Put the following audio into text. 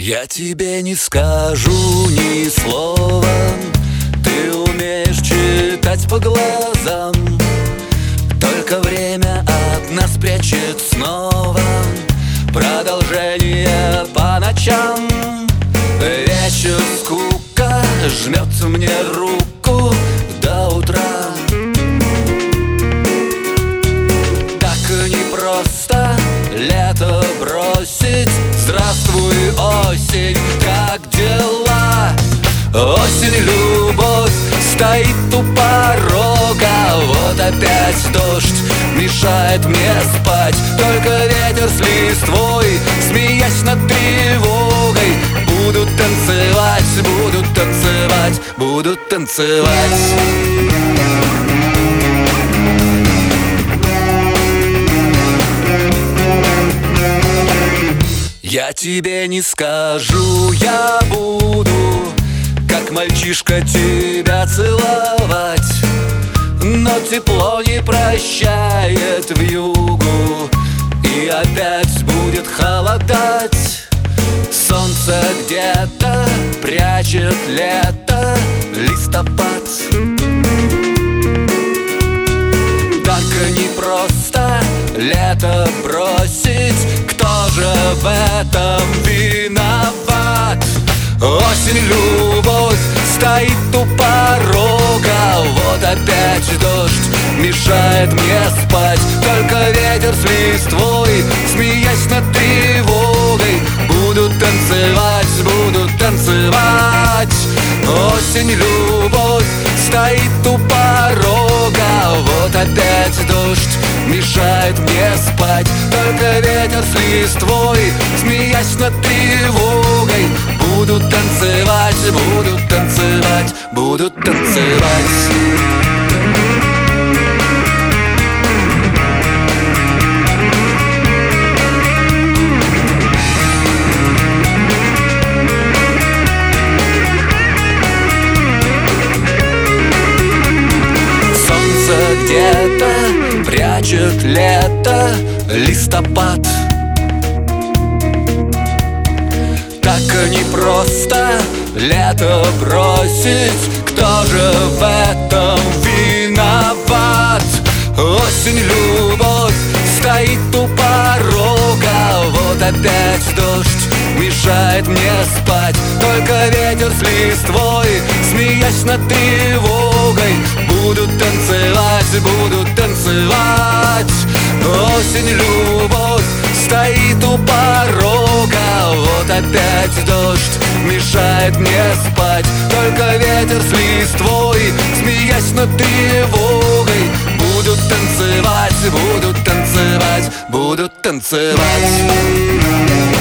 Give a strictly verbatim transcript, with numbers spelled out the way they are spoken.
Я тебе не скажу ни слова, ты умеешь читать по глазам. Только время от нас прячет снова продолжение по ночам. Вечер скука жмет мне руку до утра. Так непросто лето бросить. Здравствуй, осень, как дела? Осень, любовь, стоит у порога. Вот опять дождь мешает мне спать. Только ветер с листвой, смеясь над тревогой, будут танцевать, будут танцевать, будут танцевать. Я тебе не скажу, я буду, как мальчишка, тебя целовать. Но тепло не прощает вьюгу, и опять будет холодать. Солнце где-то прячет лето, листопад. Так непросто лето бросить. Кто же в этом виноват? Осень, любовь, стоит у порога. Вот опять дождь мешает мне спать. Только ветер с листвой, смеясь над тревогой, будут танцевать, будут танцевать. Осень, любовь, стоит у порога. Вот опять дождь мешает мне спать. Только ветер с листвой, смеясь над тревогой, будут танцевать, будут танцевать, будут танцевать. Где-то прячет лето, листопад. Так непросто лето бросить. Кто же в этом виноват? Осень, любовь, стоит у порога. Вот опять дождь мешает мне спать. Только ветер с листвой, смеясь над тревогой, будут танцевать, будут танцевать. Осень, любовь, стоит у порога. Вот опять дождь мешает мне спать. Только ветер с листвой, смеясь над тревогой, будут танцевать, будут танцевать, будут танцевать.